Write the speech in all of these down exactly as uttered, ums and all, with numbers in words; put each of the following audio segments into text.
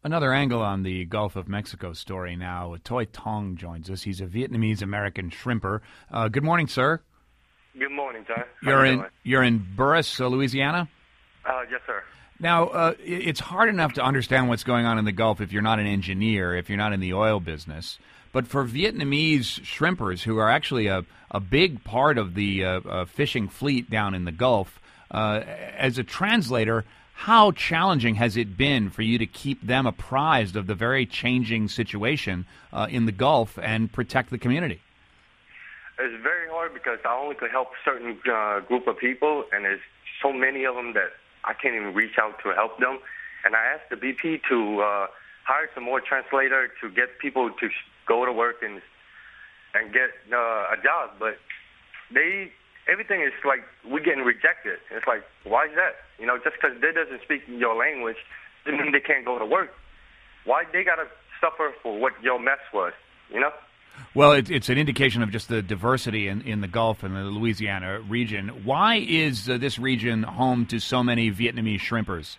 Another angle on the Gulf of Mexico story now. Toi Tong joins us. He's a Vietnamese-American shrimper. Uh, good morning, sir. Good morning, John. How You're you in doing? you're in Burris, uh, Louisiana? Uh, yes, sir. Now, uh, it- it's hard enough to understand what's going on in the Gulf if you're not an engineer, if you're not in the oil business. But for Vietnamese shrimpers, who are actually a, a big part of the uh, uh, fishing fleet down in the Gulf, uh, as a translator, how challenging has it been for you to keep them apprised of the very changing situation uh, in the Gulf and protect the community? It's very hard because I only could help a certain uh, group of people, and there's so many of them that I can't even reach out to help them. And I asked the B P to uh, hire some more translator to get people to sh- go to work and and get uh, a job, but they everything is like we're getting rejected. It's like, why is that? You know, just because they doesn't speak your language doesn't mean they can't go to work. Why they gotta suffer for what your mess was? You know. Well, it, it's an indication of just the diversity in, in the Gulf and the Louisiana region. Why is uh, this region home to so many Vietnamese shrimpers?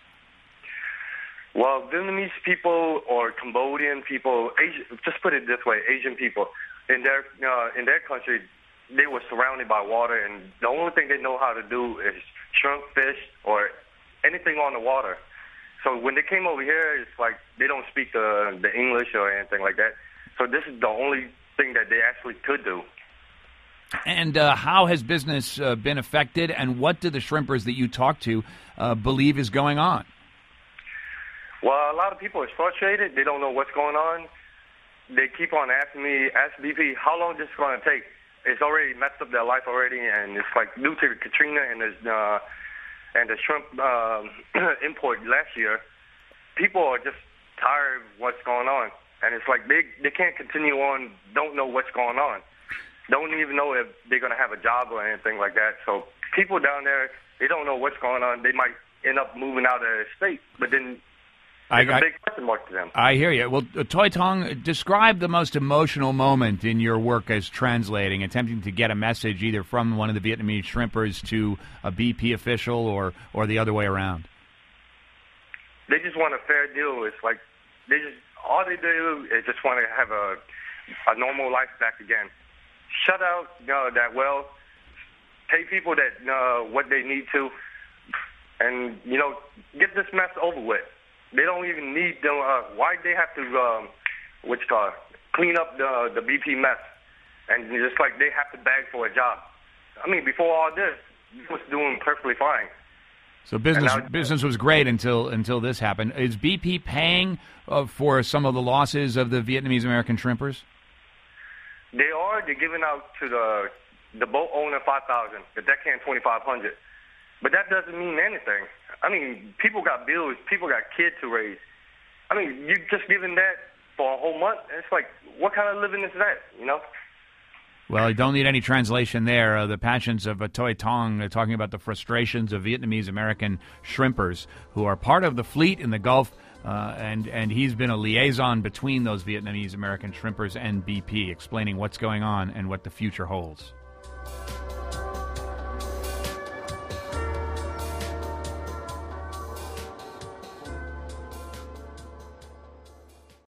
Well, Vietnamese people or Cambodian people, Asian, just put it this way, Asian people, in their uh, in their country, they were surrounded by water, and the only thing they know how to do is shrimp, fish, or anything on the water. So when they came over here, it's like they don't speak the, the English or anything like that. So this is the only thing that they actually could do. And uh, how has business uh, been affected, and what do the shrimpers that you talk to uh, believe is going on? Well, a lot of people are frustrated. They don't know what's going on. They keep on asking me, ask B P, how long this is going to take? It's already messed up their life already, and it's like due to the Katrina and the, uh, and the shrimp um, import last year, people are just tired of what's going on. And it's like they they can't continue on, don't know what's going on. Don't even know if they're going to have a job or anything like that. So people down there, they don't know what's going on. They might end up moving out of the state, but then I, it's a I, big question mark to them. I hear you. Well, uh, Toi Tong, describe the most emotional moment in your work as translating, attempting to get a message either from one of the Vietnamese shrimpers to a B P official or, or the other way around. They just want a fair deal. It's like they just all they do is just want to have a a normal life back again. Shut out uh, that well, pay people that uh, what they need to, and you know get this mess over with. They don't even need them. Uh, why they have to um, what's it called clean up the the B P mess, and just like they have to beg for a job. I mean, before all this, he was doing perfectly fine. So business now, business was great until until this happened. Is B P paying uh, for some of the losses of the Vietnamese American shrimpers? They are. They're giving out to the the boat owner five thousand, the deckhand twenty five hundred. But that doesn't mean anything. I mean, people got bills. People got kids to raise. I mean, you just giving that for a whole month. It's like, what kind of living is that? You know. Well, you don't need any translation there. Uh, the passions of uh, Toi Tong uh, talking about the frustrations of Vietnamese-American shrimpers who are part of the fleet in the Gulf, uh, and, and he's been a liaison between those Vietnamese-American shrimpers and B P, explaining what's going on and what the future holds.